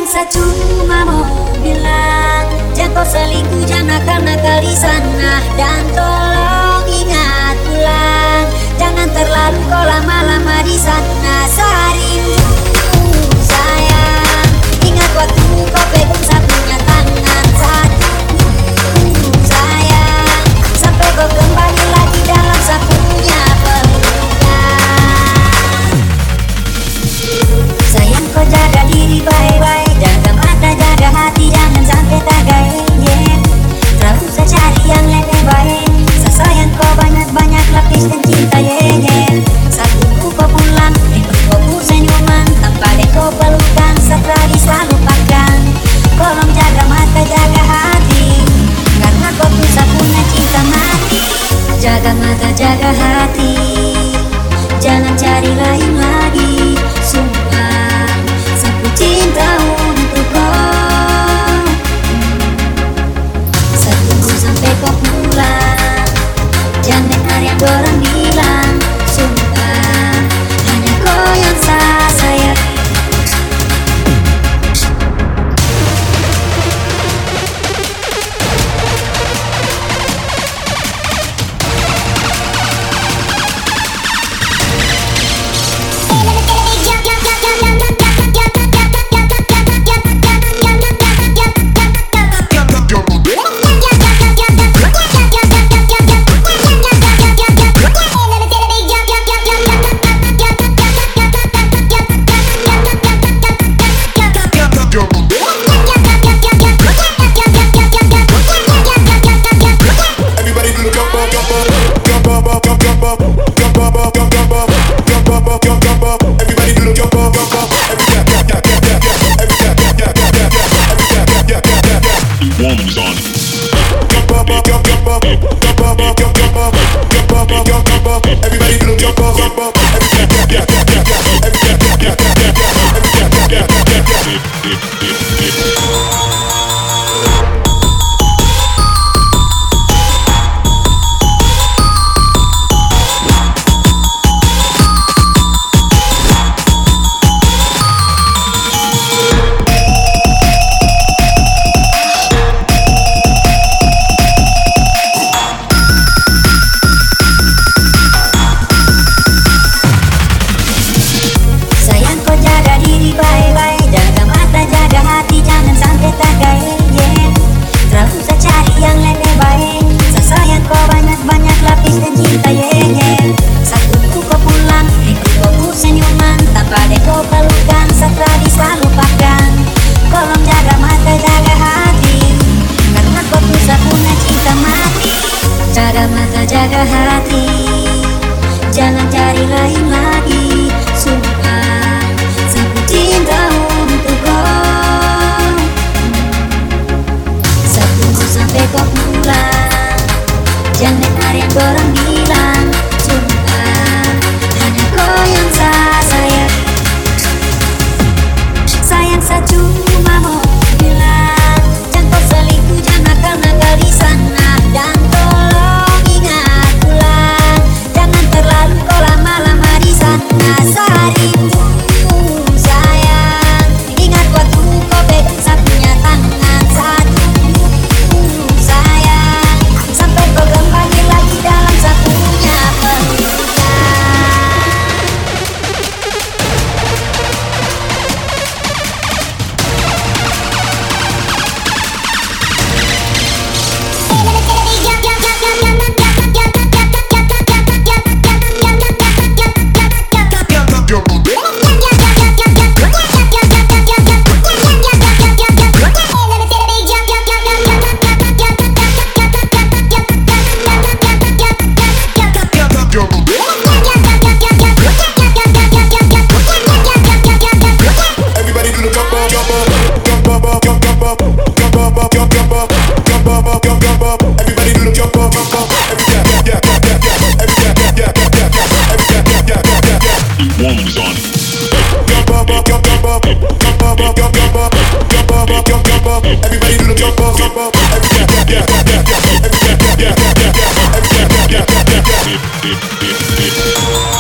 Sayang saya cuma mau bilang, jangan kau selingkuh, jangan nakal-nakal di sana. Dan tolong ingat pulang, jangan terlalu kau lama-lama di sana. Saya rindu sayang, ingat waktu kau pegang satunya tangan. Satu sayang, sampai kau kembali lagi dalam satunya pelukan. Sayang kau jaga diri baik-baik, jaga mata, jaga hati, jangan sampai tergaya. Tak usah cari yang lebih baik, sayang kau banyak-banyak lapis dan cinta ye. Satu kau pulang, kau senyuman, tanpa kau pelukan, setelah bisa lupakan. Tolong jaga mata, jaga hati, karena kau tuh satunya cinta mati. Jaga mata, jaga hati, jangan cari lain lagi. Sumpah, aku cinta untuk kau. Tunggu sampai kau pulang, jangan dengar yang orang bilang. Sumpah, hanya kau yang saya sayang. Jaga mata, jaga hati, jangan cari lain lagi. Sumpah, aku cinta untuk kau. Tunggu sampai kau pulang, jangan dengar yang orang bilang. Sumpah, hanya kau yang saya sayang. Sayang saya cuma mau bilang, jangan kau selingkuh, jangan nakal-nakal di sana. Dan tolong ingat pulang, jangan terlalu kau lama-lama di sana. Saya rindu sayang, ingat waktu kau pegang satunya tangan. Satu sayang, sampai kau kembali lagi dalam satunya pelukan. Everybody do the jump up.